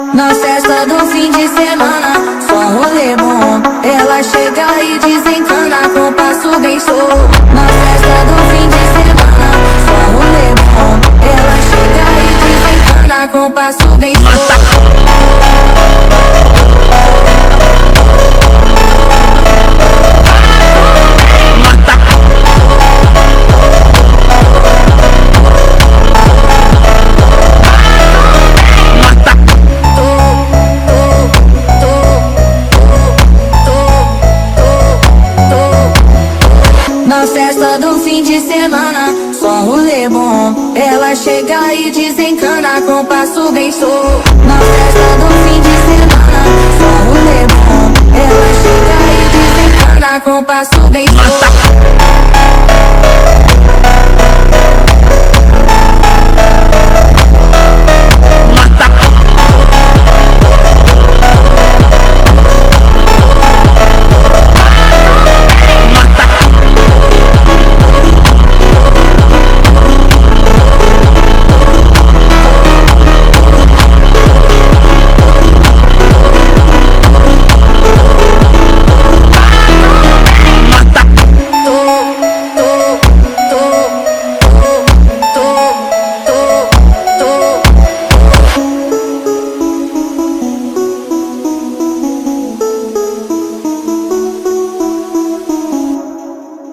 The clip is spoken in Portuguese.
Na festa do fim de semana, só rolê bom. Ela chega e desencana com passo bem solto. Na festa do fim de semana, só rolê bom. Ela chega e desencana com passo bem solto. Na festa do fim de semana, só rolê bom. Ela chega e desencana com passo bem solto. Na festa do fim de semana, só rolê bom. Ela chega e desencana com passo